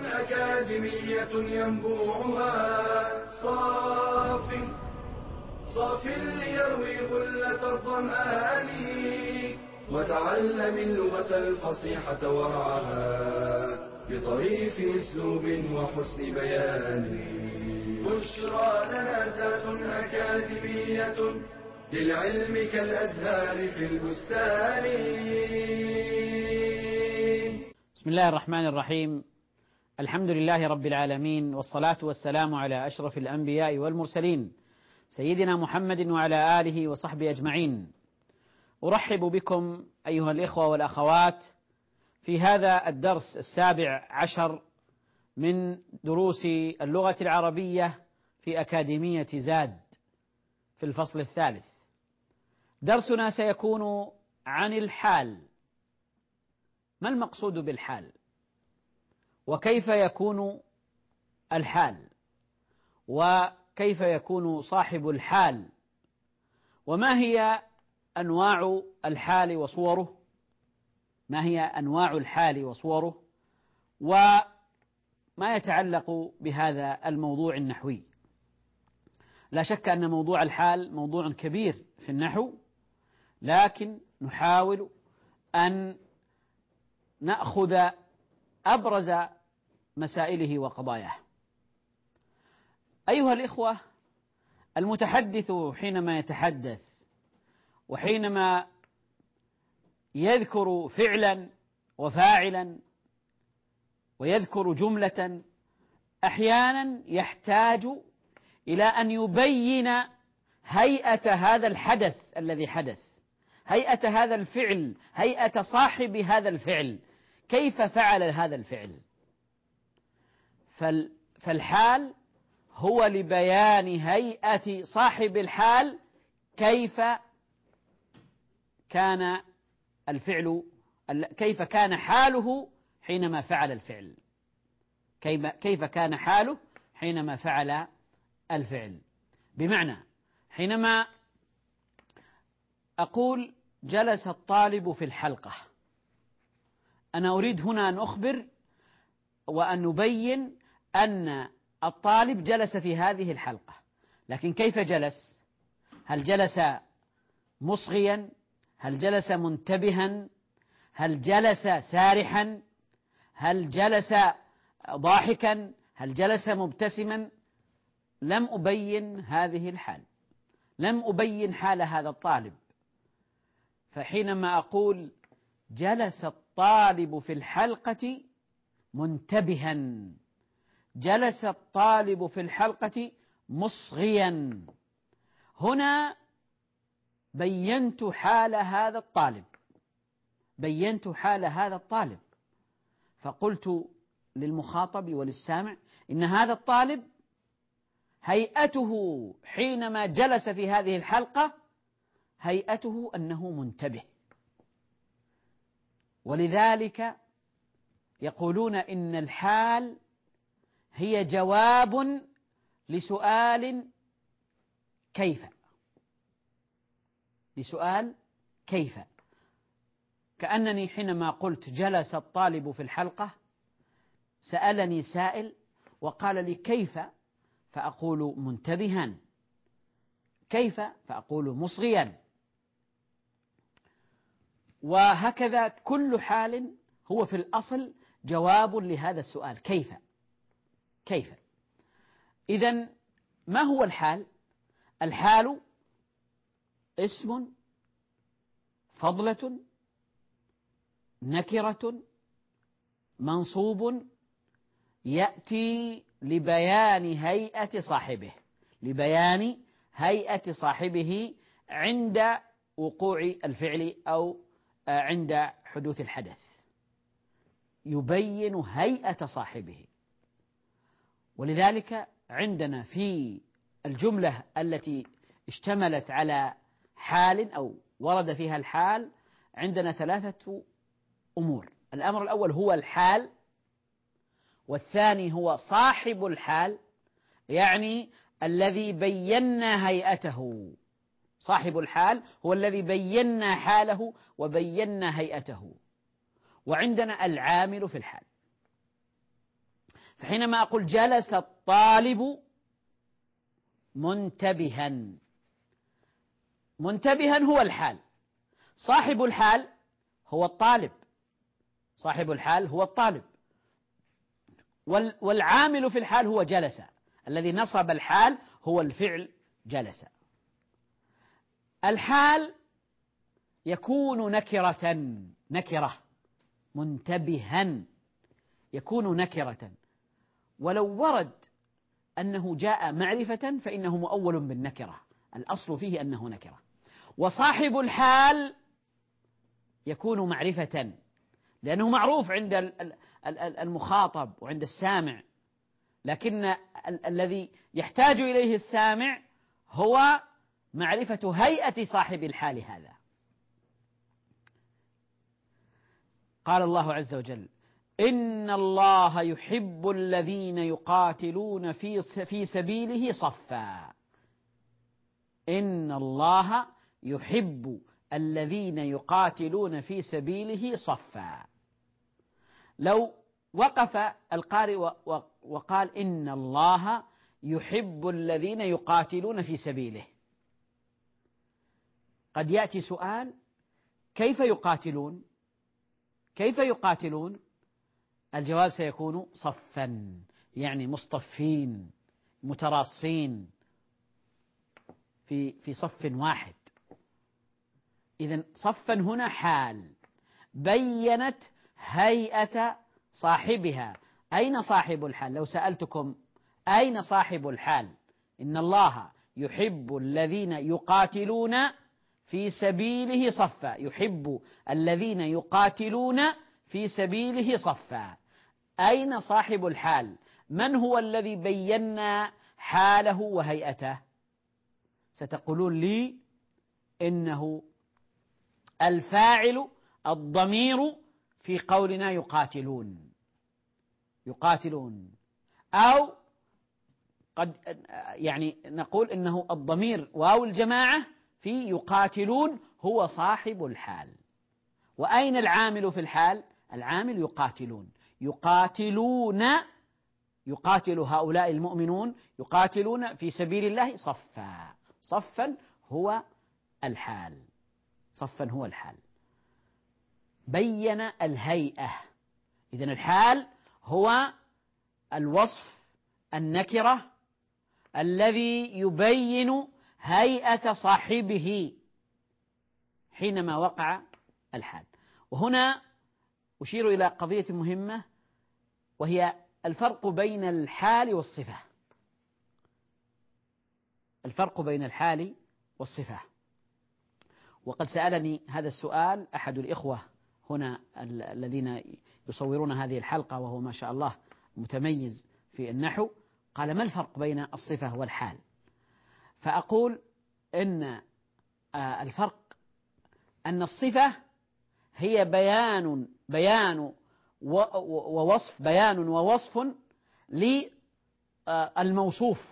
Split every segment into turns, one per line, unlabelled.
أكاديمية ينبوعها صاف ليروي غلة الظمآن، وتعلم اللغة الفصيحة ورعاها بطريف أسلوب وحسن بيان. بشرى لنا ذات أكاديمية للعلم كالأزهار في البستان.
بسم الله الرحمن الرحيم. الحمد لله رب العالمين، والصلاة والسلام على أشرف الأنبياء والمرسلين سيدنا محمد وعلى آله وصحبه أجمعين. أرحب بكم أيها الإخوة والأخوات في هذا الدرس 17 من دروس اللغة العربية في أكاديمية زاد في الفصل الثالث. درسنا سيكون عن الحال. ما المقصود بالحال؟ وكيف يكون الحال؟ وكيف يكون صاحب الحال؟ وما هي أنواع الحال وصوره؟ ما هي أنواع الحال وصوره؟ وما يتعلق بهذا الموضوع النحوي؟ لا شك أن موضوع الحال موضوع كبير في النحو، لكن نحاول أن نأخذ أبرز مسائله وقضاياه. أيها الإخوة، المتحدث حينما يتحدث وحينما يذكر فعلا وفاعلا ويذكر جملة أحيانا يحتاج إلى أن يبين هيئة هذا الحدث الذي حدث، هيئة هذا الفعل، هيئة صاحب هذا الفعل، كيف فعل هذا الفعل. فالحال هو لبيان هيئة صاحب الحال، كيف كان الفعل، كيف كان حاله حينما فعل الفعل، كيف كان حاله حينما فعل الفعل. بمعنى حينما أقول جلس الطالب في الحلقة، أنا أريد هنا أن أخبر وأن نبين أن الطالب جلس في هذه الحلقة، لكن كيف جلس؟ هل جلس مصغيا؟ هل جلس منتبها؟ هل جلس سارحا؟ هل جلس ضاحكا؟ هل جلس مبتسما؟ لم أبين هذه الحال، لم أبين حال هذا الطالب. فحينما أقول جلس الطالب في الحلقة منتبها، جلس الطالب في الحلقة مصغيا، هنا بينت حال هذا الطالب، بينت حال هذا الطالب. فقلت للمخاطب وللسامع إن هذا الطالب هيئته حينما جلس في هذه الحلقة هيئته أنه منتبه. ولذلك يقولون إن الحال هي جواب لسؤال كيف، لسؤال كيف. كأنني حينما قلت جلس الطالب في الحلقة سألني سائل وقال لي كيف، فأقول منتبها، كيف، فأقول مصغيا. وهكذا كل حال هو في الأصل جواب لهذا السؤال كيف. كيف إذن ما هو الحال؟ الحال اسم، فضلة، نكرة، منصوب، يأتي لبيان هيئة صاحبه، لبيان هيئة صاحبه عند وقوع الفعل أو عند حدوث الحدث، يبين هيئة صاحبه. ولذلك عندنا في الجملة التي اشتملت على حال أو ورد فيها الحال عندنا 3 أمور. الأمر الأول هو الحال، والثاني هو صاحب الحال، يعني الذي بينا هيئته. صاحب الحال هو الذي بينا حاله وبينا هيئته. وعندنا العامل في الحال. فحينما أقول جلس الطالب منتبها، منتبها هو الحال، صاحب الحال هو الطالب، صاحب الحال هو الطالب، والعامل في الحال هو جلس، الذي نصب الحال هو الفعل جلس. الحال يكون نكرة منتبها يكون نكرة، ولو ورد أنه جاء معرفة فإنه مؤول بالنكرة، الأصل فيه أنه نكرة. وصاحب الحال يكون معرفة لأنه معروف عند المخاطب وعند السامع، لكن الذي يحتاج إليه السامع هو معرفة هيئة صاحب الحال هذا. قال الله عز وجل: إن الله يحب الذين يقاتلون في سبيله صفا. إن الله يحب الذين يقاتلون في سبيله صفا. لو وقف القارئ وقال إن الله يحب الذين يقاتلون في سبيله، قد يأتي سؤال: كيف يقاتلون؟ كيف يقاتلون؟ الجواب سيكون صفا، يعني مصطفين متراصين في صف واحد. إذن صفا هنا حال بينت هيئة صاحبها. أين صاحب الحال؟ لو سألتكم أين صاحب الحال؟ إن الله يحب الذين يقاتلون في سبيله صفا، يحب الذين يقاتلون في سبيله صفا. أين صاحب الحال؟ من هو الذي بينا حاله وهيئته؟ ستقولون لي إنه الفاعل الضمير في قولنا يقاتلون، يقاتلون، أو قد يعني نقول إنه الضمير واو الجماعة في يقاتلون هو صاحب الحال. وأين العامل في الحال؟ العامل يقاتلون، يقاتلون، يقاتل هؤلاء المؤمنون يقاتلون في سبيل الله صفا. صفا هو الحال، صفا هو الحال، بين الهيئة. إذن الحال هو الوصف النكرة الذي يبين هيئة صاحبه حينما وقع الحال. وهنا أشير إلى قضية مهمة، وهي الفرق بين الحال والصفة. الفرق بين الحال والصفة. وقد سألني هذا السؤال أحد الإخوة هنا الذين يصورون هذه الحلقة، وهو ما شاء الله متميز في النحو، قال: ما الفرق بين الصفة والحال؟ فأقول إن الفرق أن الصفة هي بيان ووصف للموصوف،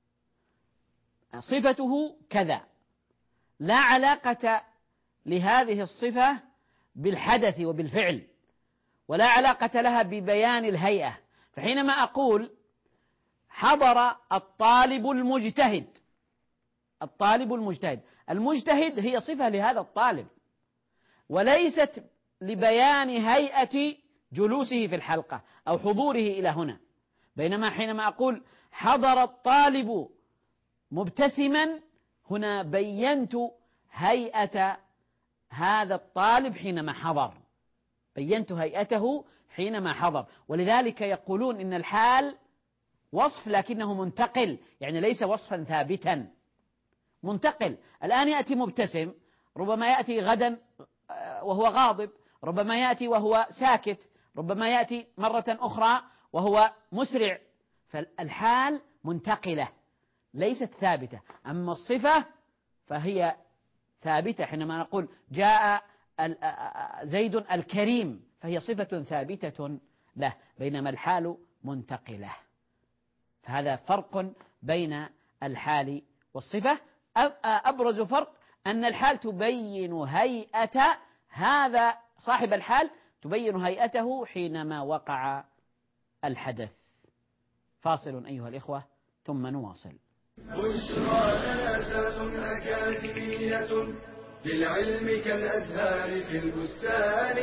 صفته كذا، لا علاقة لهذه الصفة بالحدث وبالفعل، ولا علاقة لها ببيان الهيئة. فحينما أقول حضر الطالب المجتهد، الطالب المجتهد، المجتهد هي صفة لهذا الطالب وليست لبيان هيئة جلوسه في الحلقة أو حضوره إلى هنا. بينما حينما أقول حضر الطالب مبتسما، هنا بينت هيئة هذا الطالب حينما حضر، بينت هيئته حينما حضر. ولذلك يقولون إن الحال وصف لكنه منتقل، يعني ليس وصفا ثابتا، منتقل. الآن يأتي مبتسم، ربما يأتي غدا وهو غاضب، ربما يأتي وهو ساكت، ربما يأتي مرة أخرى وهو مسرع. فالحال منتقلة ليست ثابتة. أما الصفة فهي ثابتة، حينما نقول جاء زيد الكريم فهي صفة ثابتة له، بينما الحال منتقلة. فهذا فرق بين الحال والصفة. أبرز فرق أن الحال تبين هيئة هذا صاحب الحال، تبين هيئته حينما وقع الحدث. فاصل أيها الإخوة ثم نواصل.
بشرى لنا ذات أكاديمية للعلم كالأزهار في البستان.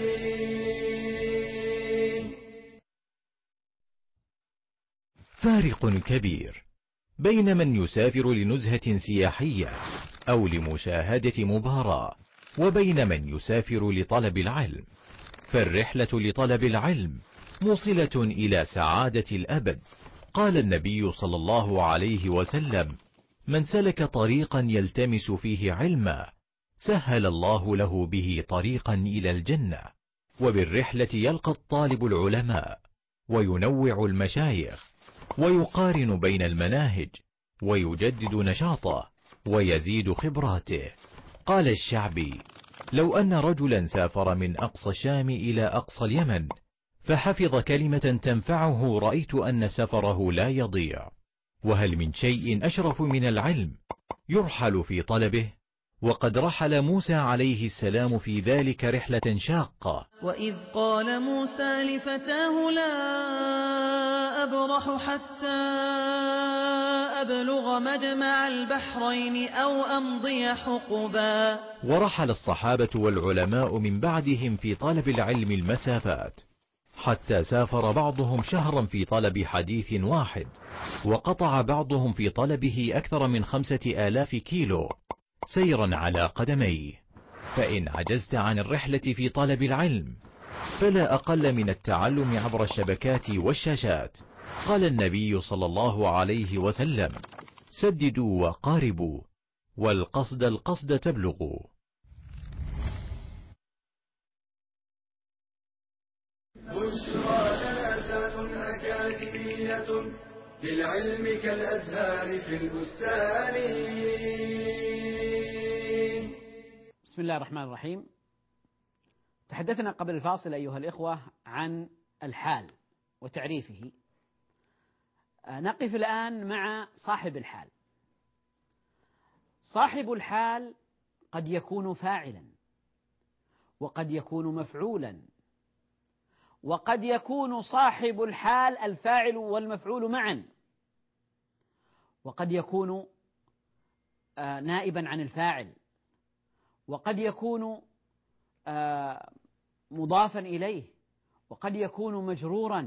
فارق كبير بين من يسافر لنزهة سياحية أو لمشاهدة مباراة وبين من يسافر لطلب العلم، فالرحلة لطلب العلم موصلة إلى سعادة الأبد. قال النبي صلى الله عليه وسلم: من سلك طريقا يلتمس فيه علما سهل الله له به طريقا إلى الجنة. وبالرحلة يلقى الطالب العلماء وينوع المشايخ ويقارن بين المناهج ويجدد نشاطه ويزيد خبراته. قال الشعبي: لو أن رجلا سافر من أقصى الشام إلى أقصى اليمن فحفظ كلمة تنفعه رأيت أن سفره لا يضيع. وهل من شيء أشرف من العلم يرحل في طلبه؟ وقد رحل موسى عليه السلام في ذلك رحلة شاقة.
وإذ قال موسى لفتاه لا أبرح حتى أبلغ مجمع البحرين أو أمضي حقبا.
ورحل الصحابة والعلماء من بعدهم في طلب العلم المسافات، حتى سافر بعضهم شهرا في طلب حديث واحد، وقطع بعضهم في طلبه أكثر من 5000 كيلو سيرا على قدميه. فإن عجزت عن الرحلة في طلب العلم فلا أقل من التعلم عبر الشبكات والشاشات. قال النبي صلى الله عليه وسلم: سددوا وقاربوا، والقصد القصد تبلغوا.
بشرى لنا ذات أكاديمية للعلم كالأزهار في البستان.
بسم الله الرحمن الرحيم. تحدثنا قبل الفاصل أيها الإخوة عن الحال وتعريفه. نقف الآن مع صاحب الحال. صاحب الحال قد يكون فاعلا، وقد يكون مفعولا، وقد يكون صاحب الحال الفاعل والمفعول معا، وقد يكون نائبا عن الفاعل، وقد يكون مضافا إليه، وقد يكون مجرورا.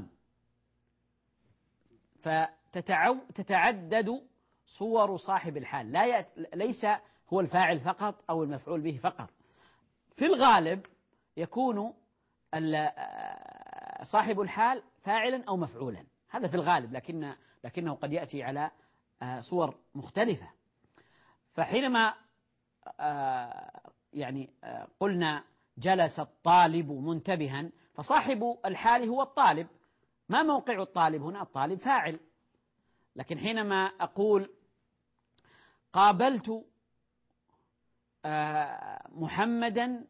فتتعدد صور صاحب الحال، ليس هو الفاعل فقط أو المفعول به فقط. في الغالب يكون صاحب الحال فاعلا أو مفعولا، هذا في الغالب، لكنه قد يأتي على صور مختلفة. فحينما قلنا جلس الطالب منتبها، فصاحب الحال هو الطالب. ما موقع الطالب هنا؟ الطالب فاعل. لكن حينما أقول قابلت محمدا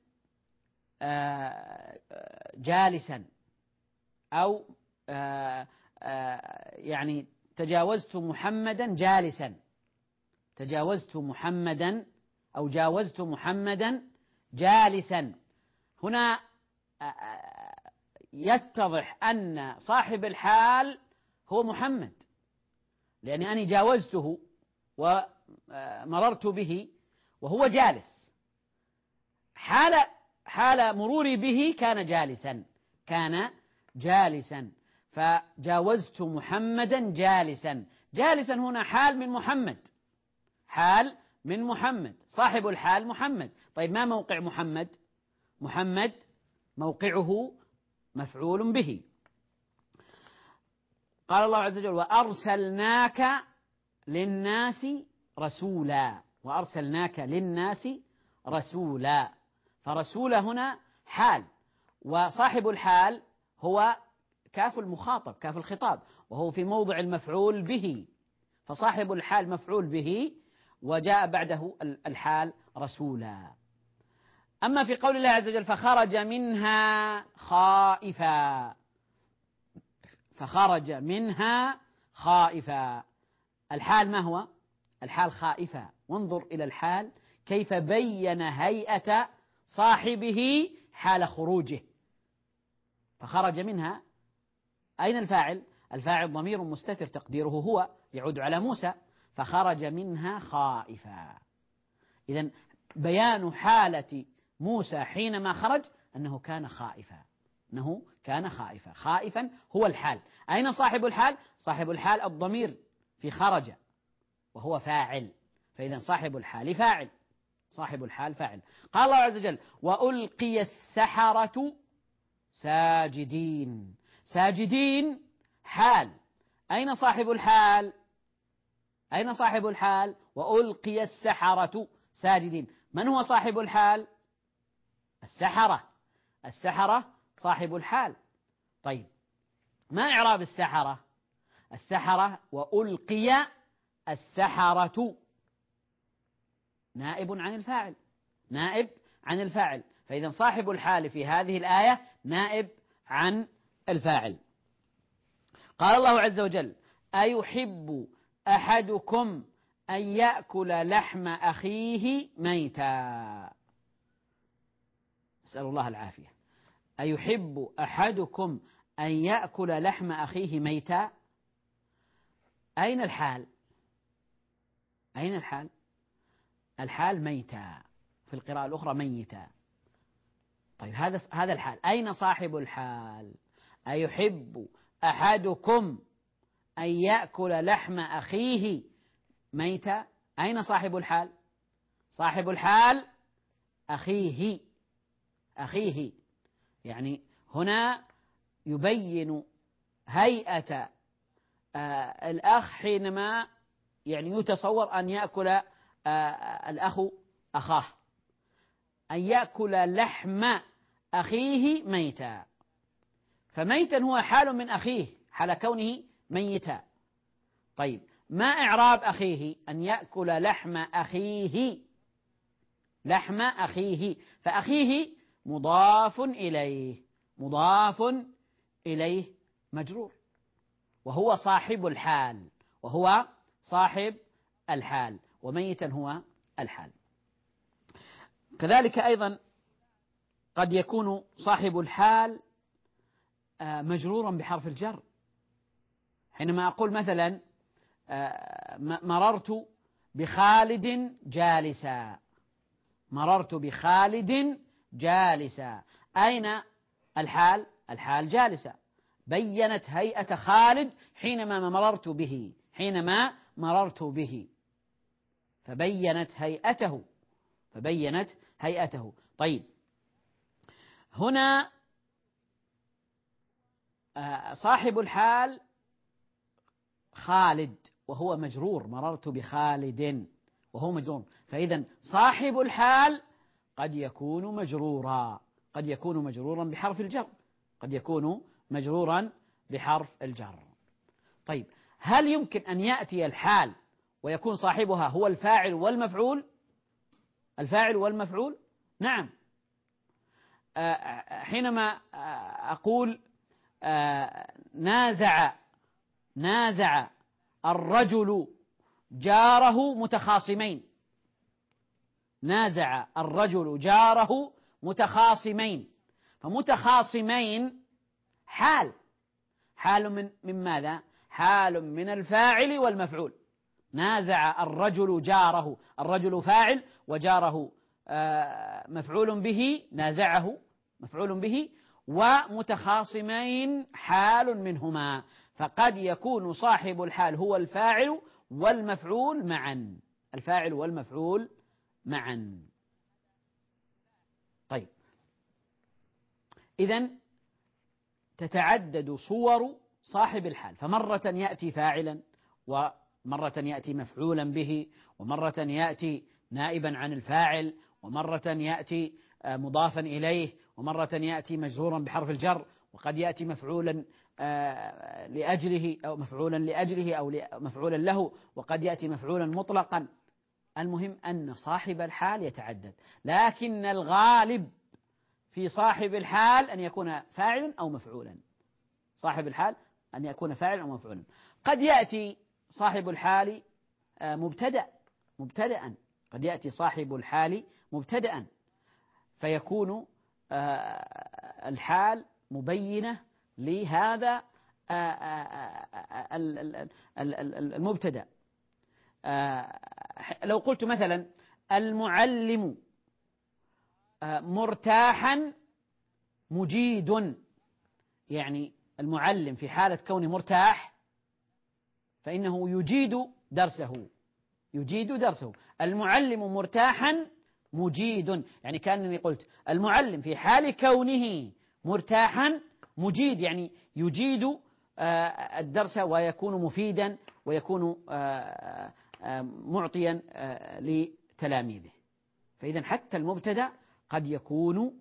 جالسا، أو تجاوزت محمدا جالسا، تجاوزت محمدا أو جاوزت محمدا جالسا، هنا يتضح أن صاحب الحال هو محمد، لأني أنا جاوزته ومررت به وهو جالس. حال مروري به كان جالسا، فجاوزت محمدا جالسا. جالسا هنا حال من محمد، صاحب الحال محمد. طيب ما موقع محمد؟ محمد موقعه مفعول به. قال الله عز وجل: وأرسلناك للناس رسولا. وأرسلناك للناس رسولا، فرسول هنا حال، وصاحب الحال هو كاف المخاطب، كاف الخطاب، وهو في موضع المفعول به، فصاحب الحال مفعول به وجاء بعده الحال رسولا. أما في قول الله عز وجل: فخرج منها خائفا، فخرج منها خائفا، الحال ما هو؟ الحال خائفا. وانظر إلى الحال كيف بين هيئة صاحبه حال خروجه. فخرج منها، أين الفاعل؟ الفاعل ضمير مستتر تقديره هو يعود على موسى، فخرج منها خائفا. إذن بيان حالة موسى حينما خرج أنه كان خائفا، أنه كان خائفا. خائفا هو الحال. أين صاحب الحال؟ صاحب الحال الضمير في خرج وهو فاعل، فإذا صاحب الحال فاعل، صاحب الحال فاعل. قال الله عز وجل: وألقي السحرة ساجدين. ساجدين حال. أين صاحب الحال؟ أين صاحب الحال؟ وألقي السحرة ساجدين. من هو صاحب الحال؟ السحرة. السحرة صاحب الحال. طيب، ما إعراب السحرة؟ السحرة وألقي السحرة نائب عن الفاعل، نائب عن الفاعل، فإذا صاحب الحال في هذه الآية نائب عن الفاعل. قال الله عز وجل: أيحب أحدكم أن يأكل لحم أخيه ميتا. أسأل الله العافية. أيحب أحدكم أن يأكل لحم أخيه ميتا. أين الحال؟ أين الحال؟ الحال ميتا، في القراءة الأخرى ميتا. طيب، هذا الحال. أين صاحب الحال؟ أيحب أحدكم أن يأكل لحم أخيه ميتا. أين صاحب الحال؟ صاحب الحال أخيه. أخيه يعني هنا يبين هيئة الأخ حينما يعني يتصور أن يأكل الأخ أخاه، أن يأكل لحم أخيه ميتا. فميتا هو حال من أخيه، حال كونه ميتا. طيب، ما إعراب أخيه؟ أن يأكل لحم أخيه. لحم أخيه، فأخيه مضاف إليه، مضاف إليه مجرور، وهو صاحب الحال، وهو صاحب الحال، وميتا هو الحال. كذلك أيضا قد يكون صاحب الحال مجرورا بحرف الجر. حينما أقول مثلا مررت بخالد جالسا، مررت بخالد جالسا، أين الحال؟ الحال جالسة، بينت هيئة خالد حينما مررت به، حينما مررت به، فبينت هيئته، فبينت هيئته. طيب، هنا صاحب الحال خالد وهو مجرور، مررت بخالد وهو مجرور، فإذا صاحب الحال قد يكون مجرورا، قد يكون مجرورا بحرف الجر، قد يكون مجرورا بحرف الجر. طيب، هل يمكن أن يأتي الحال ويكون صاحبها هو الفاعل والمفعول؟ الفاعل والمفعول، نعم. حينما أقول نازع الرجل جاره متخاصمين، نازع الرجل جاره متخاصمين، فمتخاصمين حال، حال من ماذا؟ حال من الفاعل والمفعول. نازع الرجل جاره، الرجل فاعل وجاره مفعول به، نازعه مفعول به، ومتخاصمين حال منهما، فقد يكون صاحب الحال هو الفاعل والمفعول معا، الفاعل والمفعول معا. طيب، إذن تتعدد صور صاحب الحال، فمرة يأتي فاعلا، ومرة يأتي مفعولا به، ومرة يأتي نائبا عن الفاعل، ومرة يأتي مضافا إليه، ومرة يأتي مجرورا بحرف الجر، وقد يأتي مفعولا لأجله أو مفعولا لأجله أو مفعولا له، وقد يأتي مفعولا مطلقا. المهم أن صاحب الحال يتعدد، لكن الغالب في صاحب الحال أن يكون فاعلا أو مفعولا، صاحب الحال أن يكون فاعلا أو مفعولا. قد يأتي صاحب الحال مبتدأ، قد يأتي صاحب الحال مبتدأ، فيكون الحال مبينة لهذا المبتدأ. لو قلت مثلا المعلم مرتاحا مجيد، يعني المعلم في حالة كونه مرتاح فإنه يجيد درسه. المعلم مرتاحا مجيد، يعني كأنني قلت المعلم في حال كونه مرتاحا مجيد، يعني يجيد الدرس ويكون مفيدا ويكون معطيا لتلاميذه. فإذا حتى المبتدأ قد يكون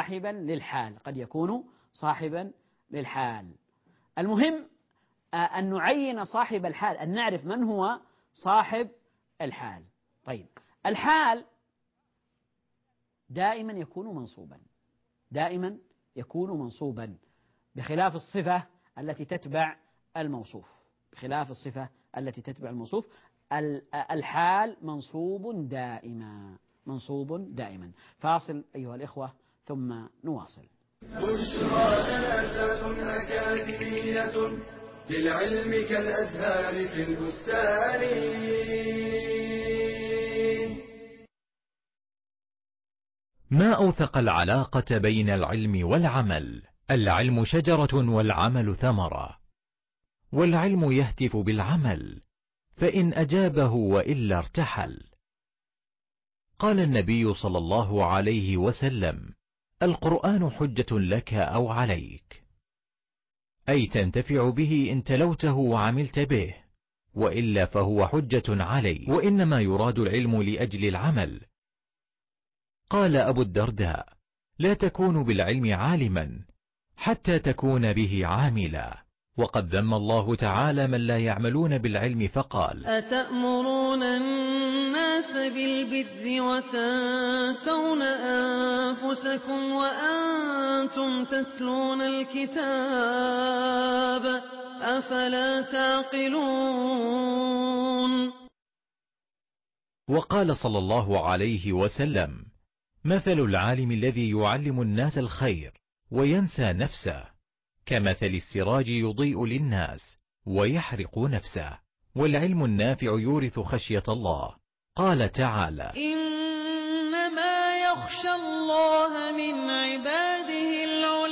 صاحبا للحال. المهم أن نعين صاحب الحال، أن نعرف من هو صاحب الحال. طيب، الحال دائما يكون منصوبا بخلاف الصفة التي تتبع الموصوف. الحال منصوب دائما. فاصل أيها الإخوة ثم نواصل.
بشرى جنازة أكاديمية للعلم كالأزهار في البستان.
ما أوثق العلاقة بين العلم والعمل. العلم شجرة والعمل ثمرة، والعلم يهتف بالعمل، فإن أجابه وإلا ارتحل. قال النبي صلى الله عليه وسلم: القرآن حجة لك أو عليك، أي تنتفع به إن تلوته وعملت به، وإلا فهو حجة عليك، وإنما يراد العلم لأجل العمل. قال أبو الدرداء: لا تكون بالعلم عالما حتى تكون به عاملا. وقد ذم الله تعالى من لا يعملون بالعلم فقال:
أتأمرون الناس بالبر وتنسون أنفسكم وأنتم تتلون الكتاب أفلا تعقلون.
وقال صلى الله عليه وسلم: مثل العالم الذي يعلم الناس الخير وينسى نفسه كمثل السراج يضيء للناس ويحرق نفسه. والعلم النافع يورث خشية الله. قال تعالى:
إنما يخشى الله من عباده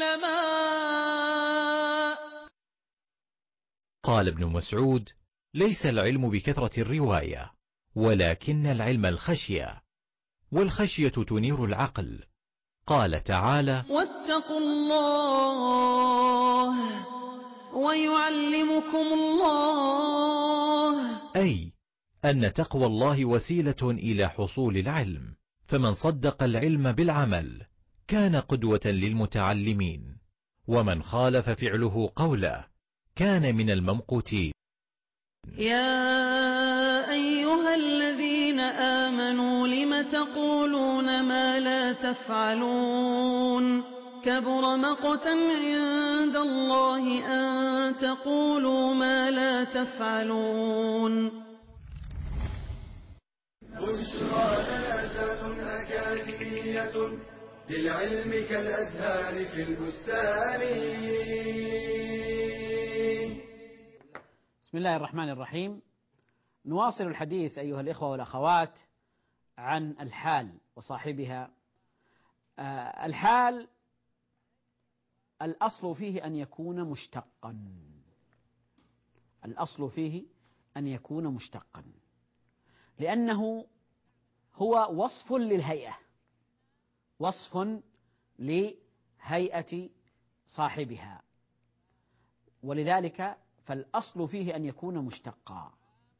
العلماء.
قال ابن مسعود: ليس العلم بكثرة الرواية، ولكن العلم الخشية، والخشية تنير العقل. قال تعالى:
واتقوا الله ويعلمكم الله.
أي أن تقوى الله وسيلة إلى حصول العلم، فمن صدق العلم بالعمل كان قدوة للمتعلمين، ومن خالف فعله قوله كان من الممقوتين.
يا أيها الذين آمنوا لم تقولون ما لا تفعلون كبر مقتا عند الله أن تقولوا ما لا تفعلون.
بشرى جنازة أكاديمية للعلم كالأزهار في البستان.
بسم الله الرحمن الرحيم. نواصل الحديث أيها الإخوة والأخوات عن الحال وصاحبها. الحال الأصل فيه أن يكون مشتقا، لأنه هو وصف لهيئة صاحبها، ولذلك فالأصل فيه أن يكون مشتقا.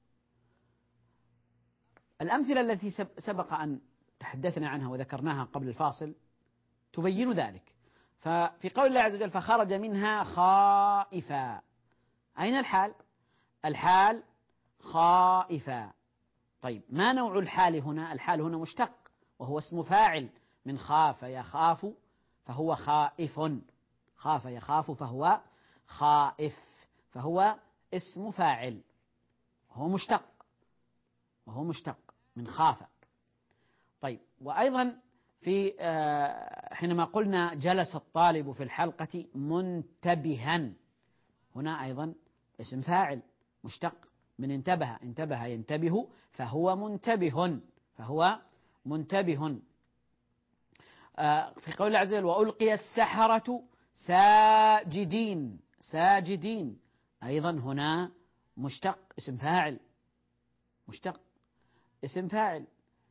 الأمثلة التي سبق أن تحدثنا عنها وذكرناها قبل الفاصل تبين ذلك. ففي قول الله عز وجل: فخرج منها خائفا. أين الحال؟ الحال خائفا. طيب، ما نوع الحال هنا؟ الحال هنا مشتق، وهو اسم فاعل من خاف يخاف فهو خائف. خاف يخاف فهو خائف، فهو اسم فاعل وهو مشتق من خاف. طيب، وأيضا في حينما قلنا جلس الطالب في الحلقة منتبها، هنا أيضا اسم فاعل مشتق من انتبه، انتبه ينتبه، فهو منتبه، فهو منتبه. في قول الله عز وجل وألقي السحرة ساجدين، ساجدين، أيضا هنا مشتق اسم فاعل، مشتق اسم فاعل،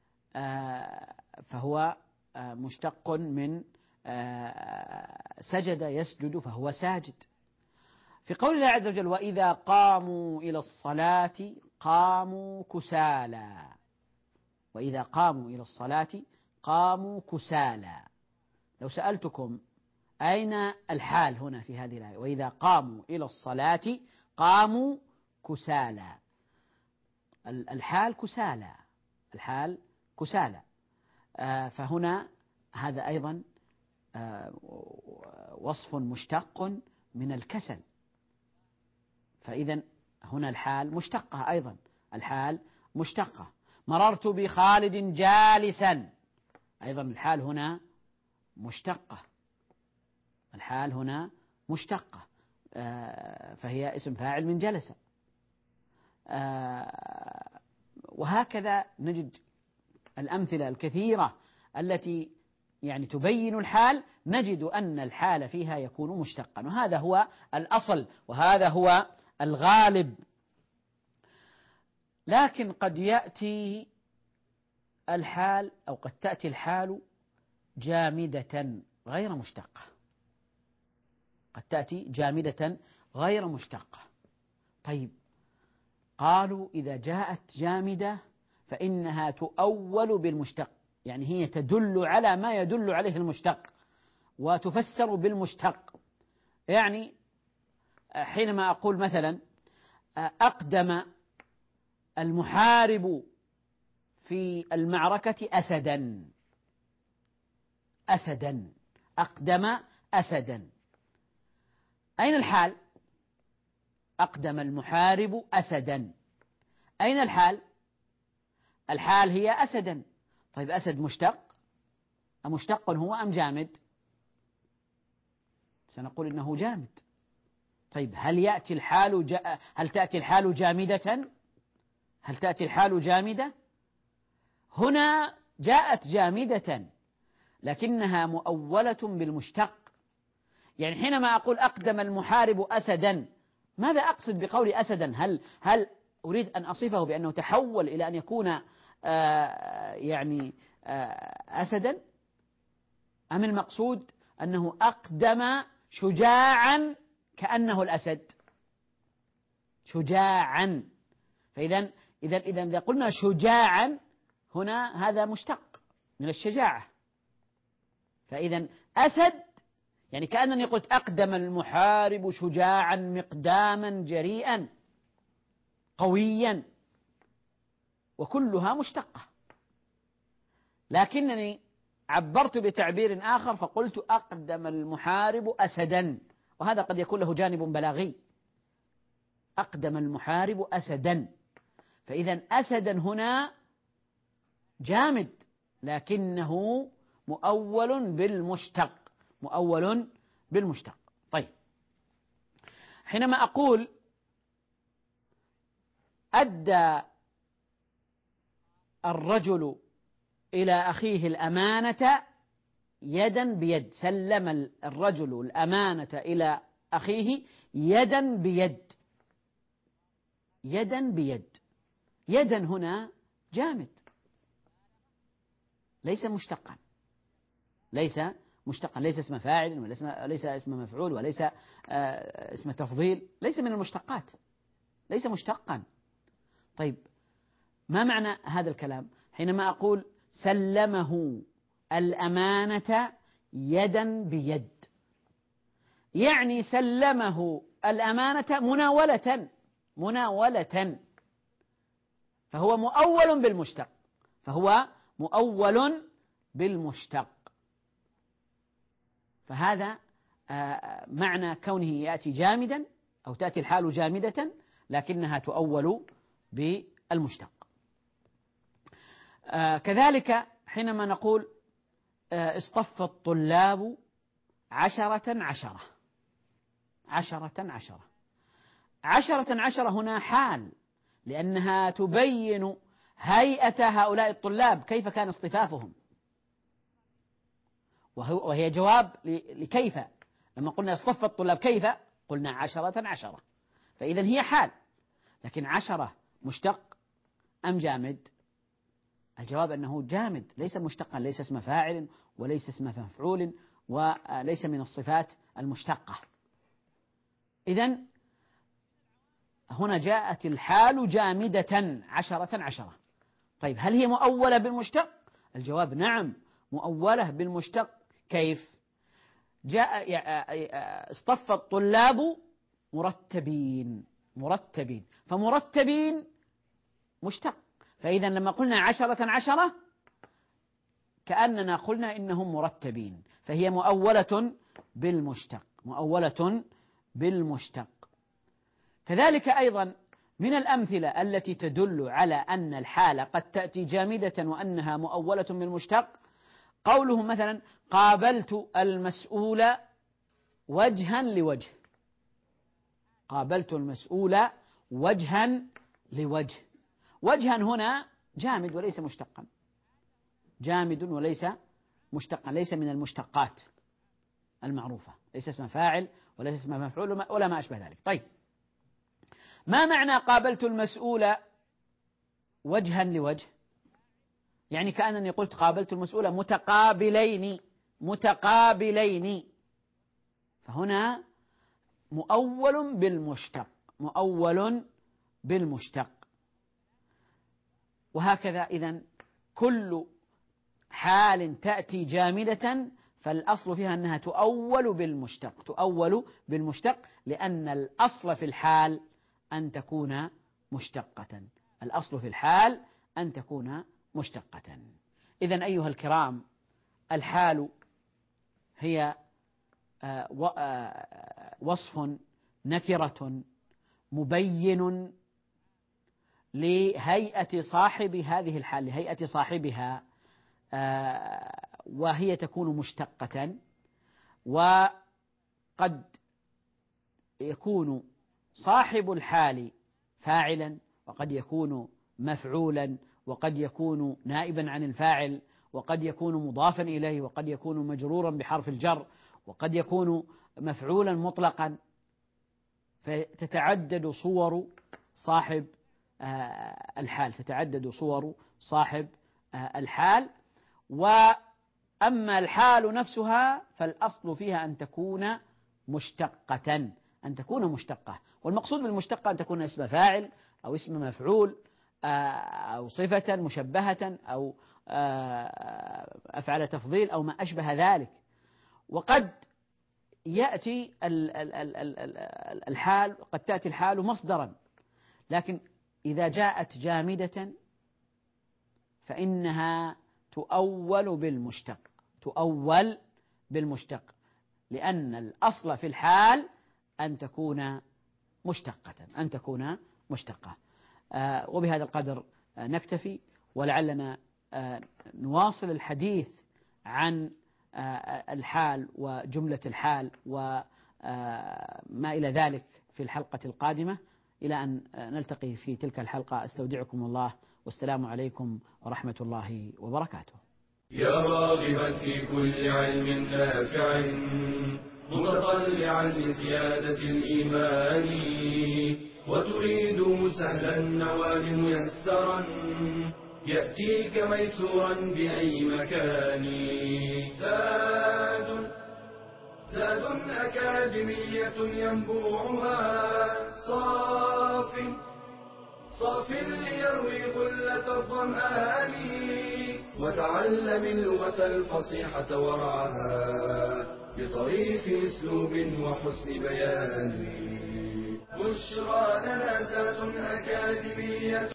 فهو مشتق من سجد يسجد فهو ساجد. في قول الله عز وجل وإذا قاموا إلى الصلاة قاموا كسالى، وإذا قاموا إلى الصلاة قاموا كسالى. لو سألتكم أين الحال هنا في هذه الآية؟ وإذا قاموا إلى الصلاة قاموا كسالى، الحال كسالى، الحال كسالى. فهنا هذا أيضا وصف مشتق من الكسل، فإذا هنا الحال مشتقة أيضا، الحال مشتقة. مررت بخالد جالسا، أيضا الحال هنا مشتقة، الحال هنا مشتقة، فهي اسم فاعل من جلس. وهكذا نجد الأمثلة الكثيرة التي يعني تبين الحال، نجد أن الحال فيها يكون مشتقا، وهذا هو الأصل وهذا هو الغالب. لكن قد يأتي الحال أو قد تأتي الحال جامدة غير مشتقة، قد تأتي جامدة غير مشتقة. طيب قالوا إذا جاءت جامدة فإنها تؤول بالمشتق، يعني هي تدل على ما يدل عليه المشتق وتفسر بالمشتق. يعني حينما أقول مثلا أقدم المحارب في المعركة أسدا، أسدا، أقدم أسدا، أين الحال؟ أقدم المحارب أسدا، أين الحال؟ الحال هي أسدا. طيب أسد مشتق؟ أمشتق هو أم جامد؟ سنقول إنه جامد. طيب هل يأتي الحال هل تأتي الحال جامدة؟ هل تأتي الحال جامدة؟ هنا جاءت جامدة لكنها مؤولة بالمشتق. يعني حينما أقول أقدم المحارب أسدا، ماذا أقصد بقول أسدا؟ هل أريد أن أصفه بأنه تحول إلى أن يكون أسدا، أم المقصود أنه أقدم شجاعا كأنه الأسد، شجاعا. فإذا إذا قلنا شجاعا هنا هذا مشتق من الشجاعة، فإذا أسد يعني كأنني قلت أقدم المحارب شجاعا مقداما جريئا قويا، وكلها مشتقة. لكنني عبرت بتعبير آخر فقلت أقدم المحارب أسدا، وهذا قد يكون له جانب بلاغي، أقدم المحارب أسدا، فإذا أسدا هنا جامد لكنه مؤول بالمشتق، مؤول بالمشتق. طيب حينما أقول أدى الرجل إلى أخيه الأمانة يدا بيد، سلم الرجل الأمانة إلى أخيه يدا بيد، يدا بيد، يدا هنا جامد ليس مشتقا، ليس مشتقا، ليس اسم فاعل وليس اسم مفعول وليس اسم تفضيل، ليس من المشتقات، ليس مشتقا. طيب ما معنى هذا الكلام؟ حينما أقول سلمه الأمانة يدا بيد، يعني سلمه الأمانة مناولة، مناولة، فهو مؤول بالمشتق، فهو مؤول بالمشتق. فهذا معنى كونه يأتي جامدا أو تأتي الحال جامدة لكنها تؤول بالمشتق. كذلك حينما نقول اصطف الطلاب 10 10، 10 10، 10 هنا حال، لأنها تبين هيئة هؤلاء الطلاب، كيف كان اصطفافهم، وهي جواب لكيف. لما قلنا اصطف الطلاب كيف، قلنا 10، فإذا هي حال. لكن 10 مشتق أم جامد؟ الجواب أنه جامد، ليس مشتقا، ليس اسم فاعل وليس اسم مفعول وليس من الصفات المشتقة. إذن هنا جاءت الحال جامدة 10. طيب هل هي مؤولة بالمشتق؟ الجواب نعم، مؤولة بالمشتق. كيف؟ جاء اصطف الطلاب مرتبين، فمرتبين مشتق، فإذا لما قلنا 10 كأننا قلنا إنهم مرتبين، فهي مؤولة بالمشتق. كذلك أيضا من الأمثلة التي تدل على أن الحال قد تأتي جامدة وأنها مؤولة بالمشتق، قوله مثلا قابلت المسؤول وجها لوجه. قابلت المسؤول وجها لوجه. وجها هنا جامد وليس مشتقا، جامد وليس مشتقا، ليس من المشتقات المعروفة، ليس اسم فاعل وليس اسم مفعول ولا ما أشبه ذلك. طيب ما معنى قابلت المسؤول وجها لوجه؟ يعني كأنني قلت قابلت المسؤول متقابلين، فهنا مؤول بالمشتق. وهكذا إذن كل حال تأتي جامدة فالأصل فيها أنها تؤول بالمشتق، لأن الأصل في الحال أن تكون مشتقة. إذن أيها الكرام، الحال هي وصف نكرة مبين لهيئة صاحب هذه الحال، لهيئة صاحبها، وهي تكون مشتقة، وقد يكون صاحب الحال فاعلا، وقد يكون مفعولا، وقد يكون نائبا عن الفاعل، وقد يكون مضافا إليه، وقد يكون مجرورا بحرف الجر، وقد يكون مفعولا مطلقا. فتتعدد صور صاحب الحال. وأما الحال نفسها فالأصل فيها أن تكون مشتقة، والمقصود بالمشتقة أن تكون اسم فاعل أو اسم مفعول أو صفة مشبهة أو أفعل تفضيل أو ما أشبه ذلك. وقد يأتي الحال، قد تأتي الحال مصدرا، لكن إذا جاءت جامدة فإنها تؤول بالمشتق، لأن الأصل في الحال أن تكون مشتقة. وبهذا القدر نكتفي، ولعلنا نواصل الحديث عن الحال وجملة الحال وما إلى ذلك في الحلقة القادمة. إلى أن نلتقي في تلك الحلقة أستودعكم الله، والسلام عليكم ورحمة الله وبركاته.
يا راغبا في كل علم نافع متطلعا لزيادة الإيمان، وتريد سهلا النوال ميسرا يأتيك ميسورا بأي مكان. زاد أكاديمية ينبوعها صاف ليروي غلة الظمآن، وتعلم اللغة الفصيحة ورعاها بطريف أسلوب وحسن بيان. بشرى لنا زاد أكاديمية.